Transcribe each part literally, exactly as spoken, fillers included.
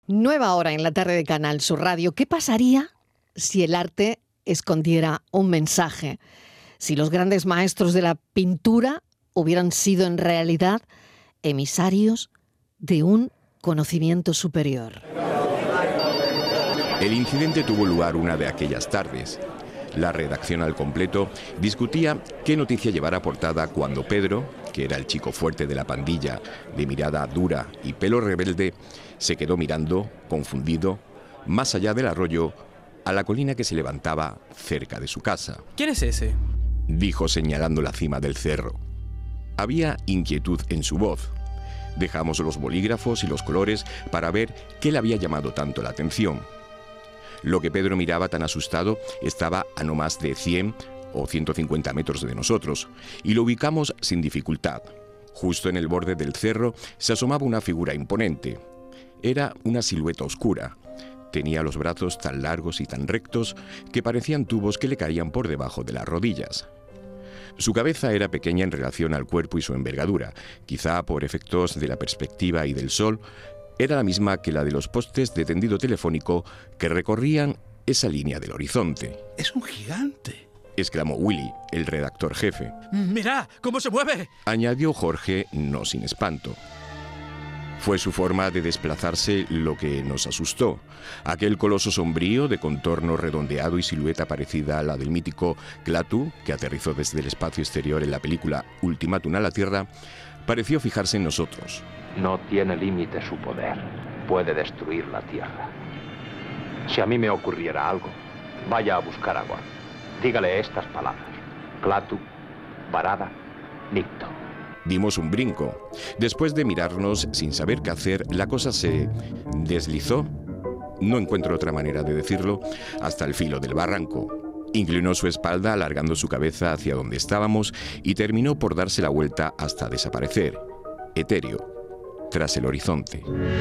Nueva hora en la tarde de Canal Sur Radio. ¿Qué pasaría si el arte escondiera un mensaje? Si los grandes maestros de la pintura hubieran sido en realidad emisarios de un conocimiento superior. El incidente tuvo lugar una de aquellas tardes. La redacción al completo discutía qué noticia llevar a portada cuando Pedro, que era el chico fuerte de la pandilla, de mirada dura y pelo rebelde, se quedó mirando, confundido, más allá del arroyo, a la colina que se levantaba cerca de su casa. ¿Quién es ese?, dijo señalando la cima del cerro. Había inquietud en su voz. Dejamos los bolígrafos y los colores para ver qué le había llamado tanto la atención. Lo que Pedro miraba tan asustado estaba a no más de cien o ciento cincuenta metros de nosotros, y lo ubicamos sin dificultad. Justo en el borde del cerro se asomaba una figura imponente. Era una silueta oscura. Tenía los brazos tan largos y tan rectos que parecían tubos que le caían por debajo de las rodillas. Su cabeza era pequeña en relación al cuerpo y su envergadura, quizá por efectos de la perspectiva y del sol. Era la misma que la de los postes de tendido telefónico que recorrían esa línea del horizonte. ¡Es un gigante!, exclamó Willy, el redactor jefe. ¡Mira cómo se mueve!, añadió Jorge, no sin espanto. Fue su forma de desplazarse lo que nos asustó. Aquel coloso sombrío de contorno redondeado y silueta parecida a la del mítico Klaatu, que aterrizó desde el espacio exterior en la película Ultimátum a la Tierra, pareció fijarse en nosotros. No tiene límite su poder. Puede destruir la Tierra. Si a mí me ocurriera algo, vaya a buscar agua. Dígale estas palabras: Klaatu, Barada, Nikto. Dimos un brinco. Después de mirarnos sin saber qué hacer, la cosa se deslizó, no encuentro otra manera de decirlo, hasta el filo del barranco. Inclinó su espalda alargando su cabeza hacia donde estábamos y terminó por darse la vuelta hasta desaparecer, etéreo, tras el horizonte.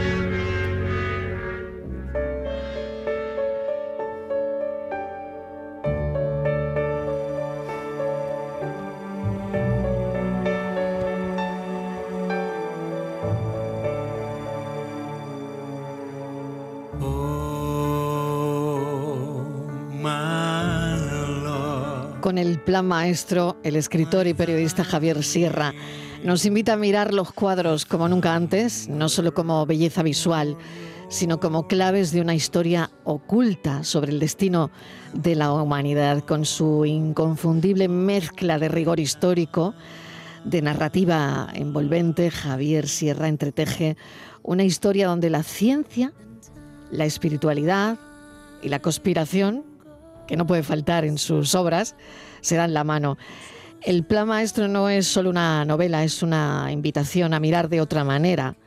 Con el plan maestro, el escritor y periodista Javier Sierra nos invita a mirar los cuadros como nunca antes, no solo como belleza visual, sino como claves de una historia oculta sobre el destino de la humanidad, con su inconfundible mezcla de rigor histórico, de narrativa envolvente. Javier Sierra entreteje una historia donde la ciencia, la espiritualidad y la conspiración, que no puede faltar en sus obras, se dan la mano. El plan maestro no es solo una novela, es una invitación a mirar de otra manera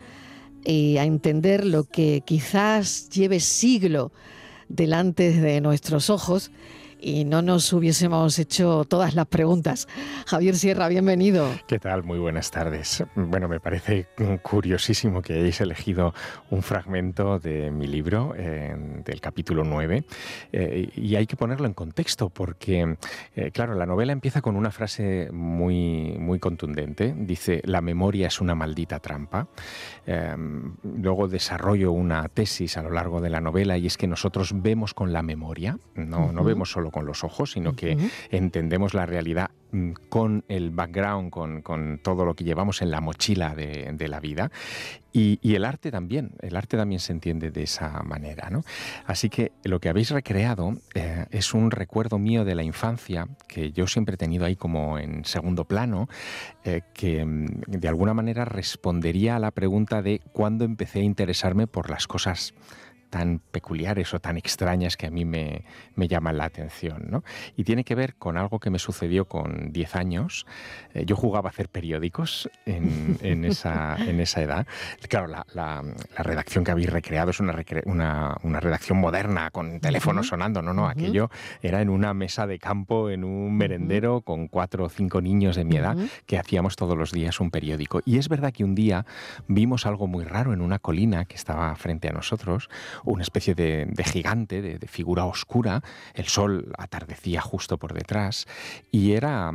y a entender lo que quizás lleve siglo delante de nuestros ojos y no nos hubiésemos hecho todas las preguntas. Javier Sierra, bienvenido. ¿Qué tal? Muy buenas tardes. Bueno, me parece curiosísimo que hayáis elegido un fragmento de mi libro, eh, del capítulo nueve, eh, y hay que ponerlo en contexto porque, eh, claro, la novela empieza con una frase muy, muy contundente. Dice: la memoria es una maldita trampa. Eh, luego desarrollo una tesis a lo largo de la novela, y es que nosotros vemos con la memoria, no, uh-huh. no vemos solo con los ojos, sino que uh-huh. entendemos la realidad con el background, con, con todo lo que llevamos en la mochila de, de la vida. Y, y el arte también, el arte también se entiende de esa manera, ¿no? Así que lo que habéis recreado eh, es un recuerdo mío de la infancia que yo siempre he tenido ahí como en segundo plano, eh, que de alguna manera respondería a la pregunta de cuándo empecé a interesarme por las cosas tan peculiares o tan extrañas que a mí me, me llaman la atención, ¿no? Y tiene que ver con algo que me sucedió con diez años. Eh, yo jugaba a hacer periódicos en, en, esa, en esa edad. Claro, la, la, la redacción que habéis recreado es una, recre- una, una redacción moderna, con teléfonos uh-huh. sonando. No, no, uh-huh. aquello era en una mesa de campo, en un merendero, uh-huh. con cuatro o cinco niños de mi edad, uh-huh. que hacíamos todos los días un periódico. Y es verdad que un día vimos algo muy raro en una colina que estaba frente a nosotros, una especie de, de gigante, de, de figura oscura. El sol atardecía justo por detrás y era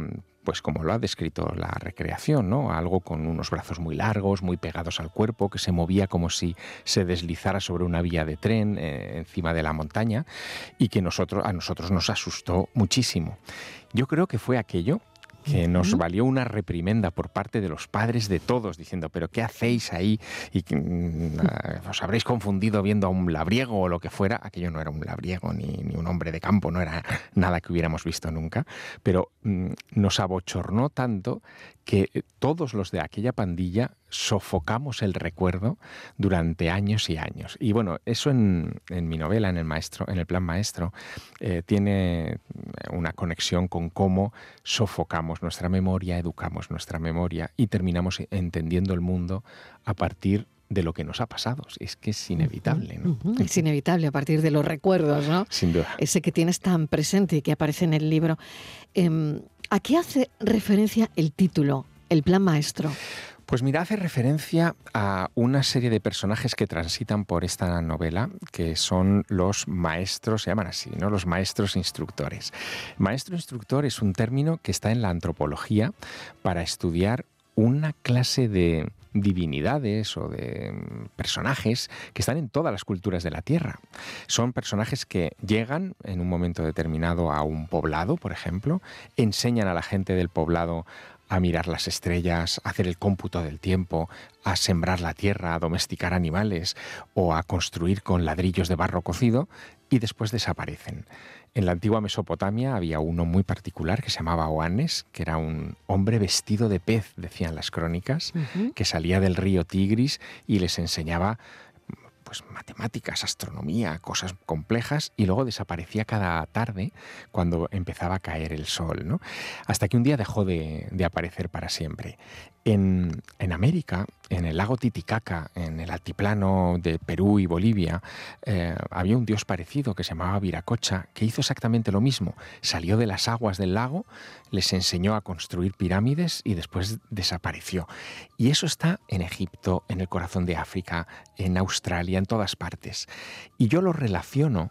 pues como lo ha descrito la recreación, ¿no? Algo con unos brazos muy largos, muy pegados al cuerpo, que se movía como si se deslizara sobre una vía de tren eh, encima de la montaña, y que nosotros, a nosotros nos asustó muchísimo. Yo creo que fue aquello que nos valió una reprimenda por parte de los padres de todos, diciendo, ¿pero qué hacéis ahí? Y mm, os habréis confundido viendo a un labriego o lo que fuera. Aquello no era un labriego ni, ni un hombre de campo, no era nada que hubiéramos visto nunca, pero mm, nos abochornó tanto que todos los de aquella pandilla sofocamos el recuerdo durante años y años. Y bueno, eso en, en mi novela, en el maestro, en el Plan Maestro, eh, tiene una conexión con cómo sofocamos nuestra memoria, educamos nuestra memoria y terminamos entendiendo el mundo a partir de lo que nos ha pasado. Es que es inevitable, ¿no? Uh-huh. Es inevitable a partir de los recuerdos, ¿no? Sin duda. Ese que tienes tan presente y que aparece en el libro. Eh, ¿A qué hace referencia el título, El Plan Maestro? Pues mira, hace referencia a una serie de personajes que transitan por esta novela, que son los maestros, se llaman así, ¿no? Los maestros instructores. Maestro instructor es un término que está en la antropología para estudiar una clase de divinidades o de personajes que están en todas las culturas de la Tierra. Son personajes que llegan en un momento determinado a un poblado, por ejemplo, enseñan a la gente del poblado a mirar las estrellas, a hacer el cómputo del tiempo, a sembrar la tierra, a domesticar animales o a construir con ladrillos de barro cocido, y después desaparecen. En la antigua Mesopotamia había uno muy particular que se llamaba Oannes, que era un hombre vestido de pez, decían las crónicas, uh-huh. que salía del río Tigris y les enseñaba pues matemáticas, astronomía, cosas complejas, y luego desaparecía cada tarde cuando empezaba a caer el sol, ¿no? Hasta que un día dejó de, de aparecer para siempre. En, en América, en el lago Titicaca, en el altiplano de Perú y Bolivia, eh, había un dios parecido que se llamaba Viracocha, que hizo exactamente lo mismo. Salió de las aguas del lago, les enseñó a construir pirámides y después desapareció. Y eso está en Egipto, en el corazón de África, en Australia, en todas partes. Y yo lo relaciono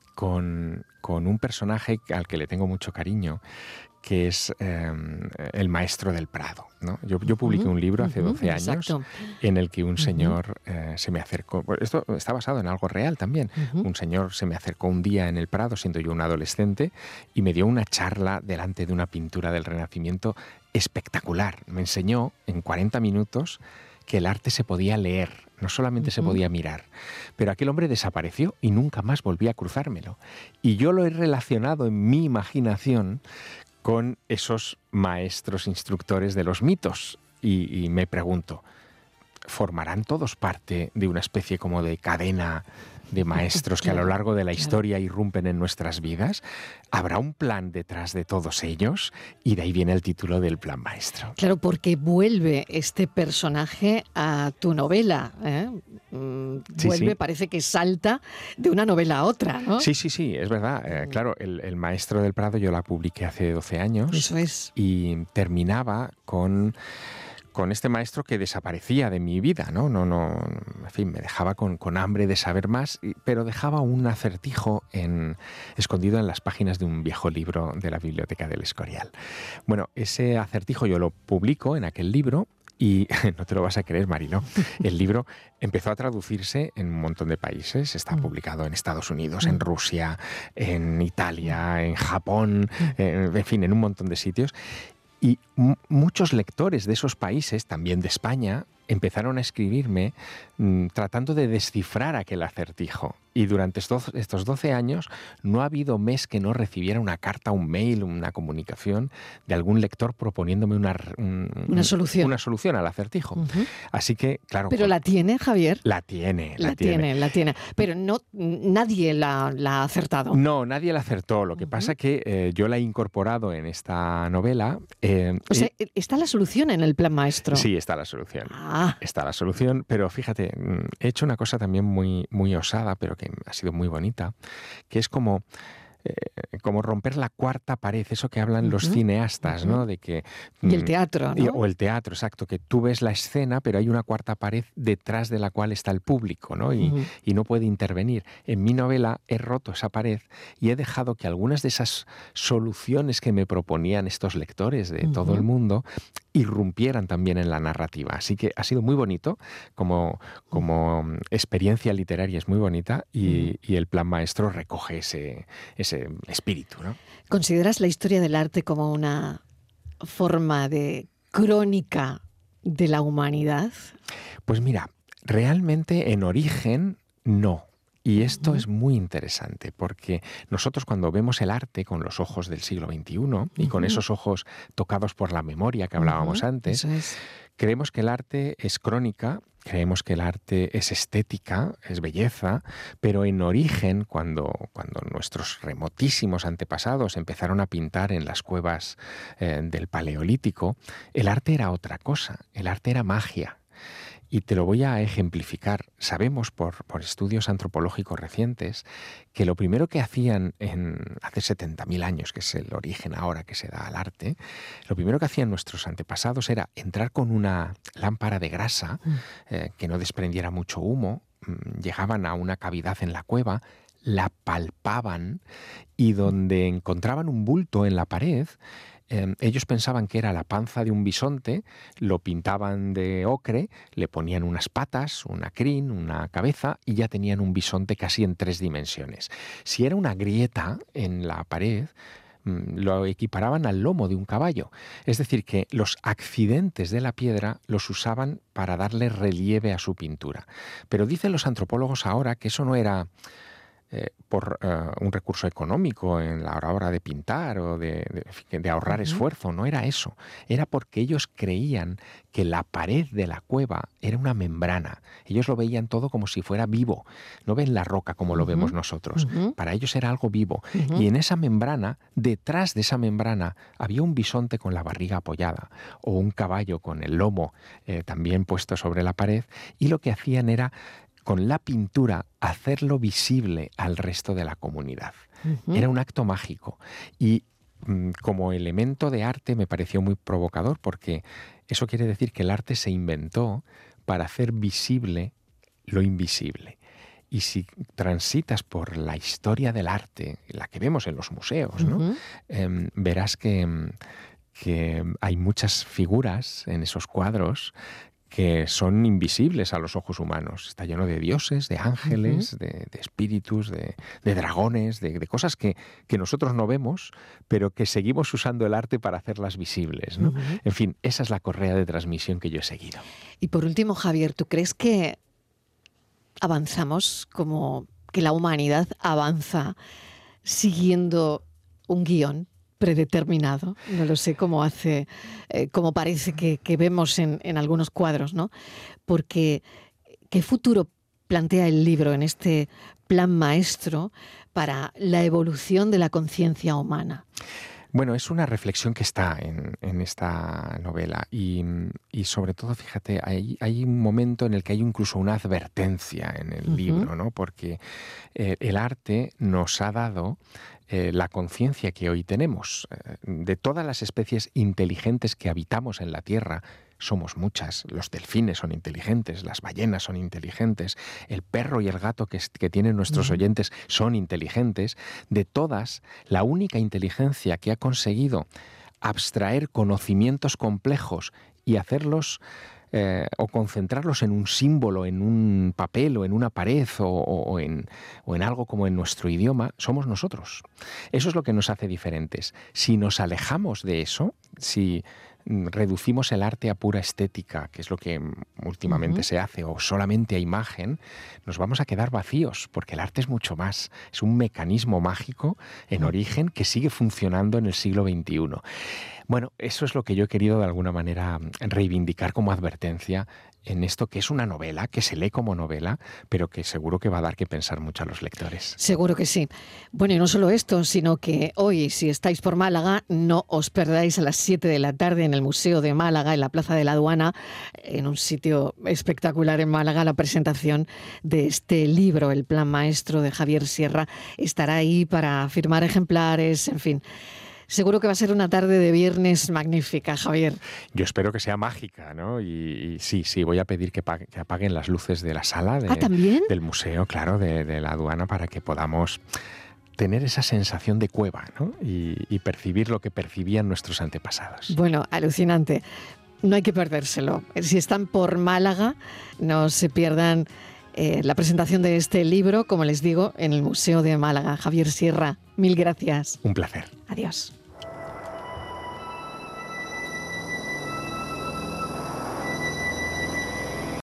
con, con un personaje al que le tengo mucho cariño, que es eh, el maestro del Prado, ¿no? Yo, yo publiqué un libro hace doce años Exacto. en el que un señor eh, se me acercó. Esto está basado en algo real también. Uh-huh. Un señor se me acercó un día en el Prado, siendo yo un adolescente, y me dio una charla delante de una pintura del Renacimiento espectacular. Me enseñó en cuarenta minutos que el arte se podía leer, no solamente uh-huh. se podía mirar. Pero aquel hombre desapareció y nunca más volví a cruzármelo. Y yo lo he relacionado en mi imaginación con esos maestros instructores de los mitos. Y, y me pregunto, ¿formarán todos parte de una especie como de cadena de maestros que a lo largo de la historia irrumpen en nuestras vidas? ¿Habrá un plan detrás de todos ellos? Y de ahí viene el título del Plan Maestro. Claro, porque vuelve este personaje a tu novela, ¿eh? Vuelve, sí, sí. Parece que salta de una novela a otra, ¿no? Sí, sí, sí, es verdad. Eh, claro, el, el Maestro del Prado yo la publiqué hace doce años. Eso es. Y terminaba con... con este maestro que desaparecía de mi vida, ¿no? No, no, en fin, me dejaba con, con hambre de saber más, pero dejaba un acertijo en, escondido en las páginas de un viejo libro de la Biblioteca del Escorial. Bueno, ese acertijo yo lo publico en aquel libro y no te lo vas a creer, Mariló, el libro empezó a traducirse en un montón de países. Está publicado en Estados Unidos, en Rusia, en Italia, en Japón, en, en fin, en un montón de sitios. Y m- muchos lectores de esos países, también de España, empezaron a escribirme mmm, tratando de descifrar aquel acertijo. Y durante estos, estos doce años no ha habido mes que no recibiera una carta, un mail, una comunicación de algún lector proponiéndome una, un, una, solución. una solución al acertijo. Uh-huh. Así que, claro... ¿Pero la tiene, Javier? La tiene, la, la tiene. tiene. La tiene, pero no, nadie la, la ha acertado. No, nadie la acertó. Lo que uh-huh. pasa es que eh, yo la he incorporado en esta novela. Eh, o sea, eh, ¿está la solución en el Plan Maestro? Sí, está la solución. Ah. Está la solución, pero fíjate, he hecho una cosa también muy, muy osada, pero que ha sido muy bonita, que es como eh, como romper la cuarta pared, eso que hablan los Ujú, cineastas, ujú. ¿no? De que, Y el mm, teatro, y- ¿no? o el teatro, exacto, que tú ves la escena, pero hay una cuarta pared detrás de la cual está el público, ¿no? Y, Ujú. y no puede intervenir. En mi novela he roto esa pared y he dejado que algunas de esas soluciones que me proponían estos lectores de todo el Ujú. mundo irrumpieran también en la narrativa. Así que ha sido muy bonito, como, como mm, experiencia literaria es muy bonita Ujú. y, y el plan maestro recoge ese, ese espíritu, ¿no? ¿Consideras la historia del arte como una forma de crónica de la humanidad? Pues mira, realmente en origen no. Y esto Ujú, es muy interesante porque nosotros cuando vemos el arte con los ojos del siglo veintiuno y con ujú, esos ojos tocados por la memoria que hablábamos ujú. antes, Eso es. creemos que el arte es crónica, creemos que el arte es estética, es belleza, pero en origen, cuando, cuando nuestros remotísimos antepasados empezaron a pintar en las cuevas eh, del Paleolítico, el arte era otra cosa, el arte era magia. Y te lo voy a ejemplificar. Sabemos por, por estudios antropológicos recientes que lo primero que hacían en, hace setenta mil años, que es el origen ahora que se da al arte, lo primero que hacían nuestros antepasados era entrar con una lámpara de grasa Mm. eh, que no desprendiera mucho humo, mm, llegaban a una cavidad en la cueva, la palpaban y donde encontraban un bulto en la pared, eh, ellos pensaban que era la panza de un bisonte, lo pintaban de ocre, le ponían unas patas, una crin, una cabeza y ya tenían un bisonte casi en tres dimensiones. Si era una grieta en la pared, mm, lo equiparaban al lomo de un caballo. Es decir, que los accidentes de la piedra los usaban para darle relieve a su pintura. Pero dicen los antropólogos ahora que eso no era eh, por eh, un recurso económico en la hora de pintar o de, de- de ahorrar Ujú. esfuerzo, no era eso. Era porque ellos creían que la pared de la cueva era una membrana. Ellos lo veían todo como si fuera vivo. No ven la roca como lo vemos Ujú, nosotros. ujú, Para ellos era algo vivo. ujú. Y en esa membrana, detrás de esa membrana, había un bisonte con la barriga apoyada o un caballo con el lomo eh, también puesto sobre la pared. Y lo que hacían era, con la pintura, hacerlo visible al resto de la comunidad. Ujú. Era un acto mágico. Y mm, como elemento de arte me pareció muy provocador porque eso quiere decir que el arte se inventó para hacer visible lo invisible. Y si transitas por la historia del arte, la que vemos en los museos, ¿no? Ujú. Em, verás que, mm, que hay muchas figuras en esos cuadros que son invisibles a los ojos humanos. Está lleno de dioses, de Ujú. ángeles, de, de espíritus, de, de dragones, de, de cosas que, que nosotros no vemos, pero que seguimos usando el arte para hacerlas visibles, ¿no? Ujú. En fin, esa es la correa de transmisión que yo he seguido. Y por último, Javier, ¿tú crees que avanzamos como que la humanidad avanza siguiendo un guión predeterminado? No lo sé cómo hace, eh, como parece que, que vemos en, en algunos cuadros, ¿no? Porque ¿qué futuro plantea el libro en este plan maestro para la evolución de la conciencia humana? Bueno, es una reflexión que está en, en esta novela y, y sobre todo, fíjate, hay, hay un momento en el que hay incluso una advertencia en el Ujú. libro, ¿no? Porque eh, el arte nos ha dado eh, la conciencia que hoy tenemos. Eh, de todas las especies inteligentes que habitamos en la Tierra, somos muchas. Los delfines son inteligentes, las ballenas son inteligentes, el perro y el gato que, que tienen nuestros Ujú. oyentes son inteligentes. De todas, la única inteligencia que ha conseguido abstraer conocimientos complejos y hacerlos eh, o concentrarlos en un símbolo, en un papel o en una pared o, o, o, en, o en algo como en nuestro idioma, somos nosotros. Eso es lo que nos hace diferentes. Si nos alejamos de eso, si reducimos el arte a pura estética, que es lo que últimamente Ujú. se hace, o solamente a imagen, nos vamos a quedar vacíos, porque el arte es mucho más. Es un mecanismo mágico en Ujú. origen que sigue funcionando en el siglo veintiuno. Bueno, eso es lo que yo he querido de alguna manera reivindicar como advertencia en esto que es una novela, que se lee como novela, pero que seguro que va a dar que pensar mucho a los lectores. Seguro que sí. Bueno, y no solo esto, sino que hoy, si estáis por Málaga, no os perdáis a las siete de la tarde en el Museo de Málaga, en la Plaza de la Aduana, en un sitio espectacular en Málaga, la presentación de este libro, El Plan Maestro de Javier Sierra. Estará ahí para firmar ejemplares, en fin. Seguro que va a ser una tarde de viernes magnífica, Javier. Yo espero que sea mágica, ¿no? Y, y sí, sí, voy a pedir que, pa que apaguen las luces de la sala de, ¿Ah, también? del museo, claro, de, de la aduana, para que podamos tener esa sensación de cueva, ¿no? Y, y percibir lo que percibían nuestros antepasados. Bueno, alucinante. No hay que perdérselo. Si están por Málaga, no se pierdan eh, la presentación de este libro, como les digo, en el Museo de Málaga. Javier Sierra, mil gracias. Un placer. Adiós.